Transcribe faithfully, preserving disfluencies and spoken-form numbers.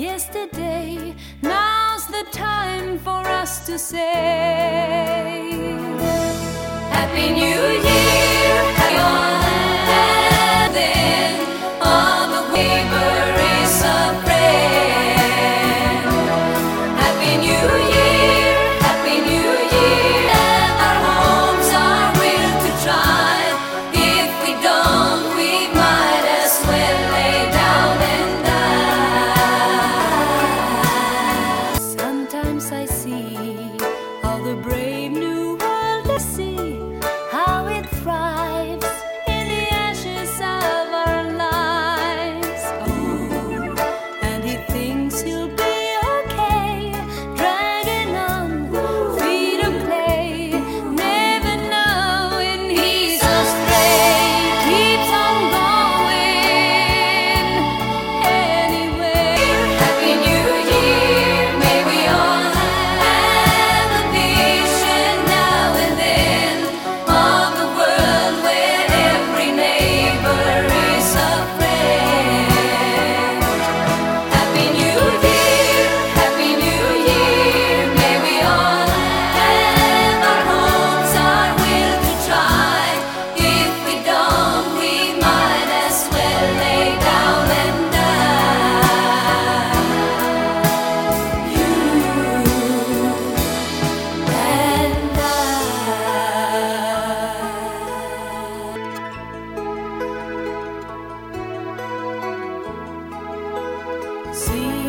yesterday. Now's the time for us to say Happy New Year, happy on then all the neighbor is a friend. Happy New Year, Happy New Year. And our homes are will to try. If we don't, we might as well lay down and die. Sometimes I see how the brave new world I see how it thrives in the ashes of our lives. Oh, and he thinks he'll be okay, dragging on feet of clay, never knowing he's astray. Keeps on going anyway. Happy New Year, may we all have a vision now and then of the world where every neighbor is a friend. Happy New Year, Happy New Year. May we all have our homes, our will to try. If we don't, we might as well lay down and die. You and I. See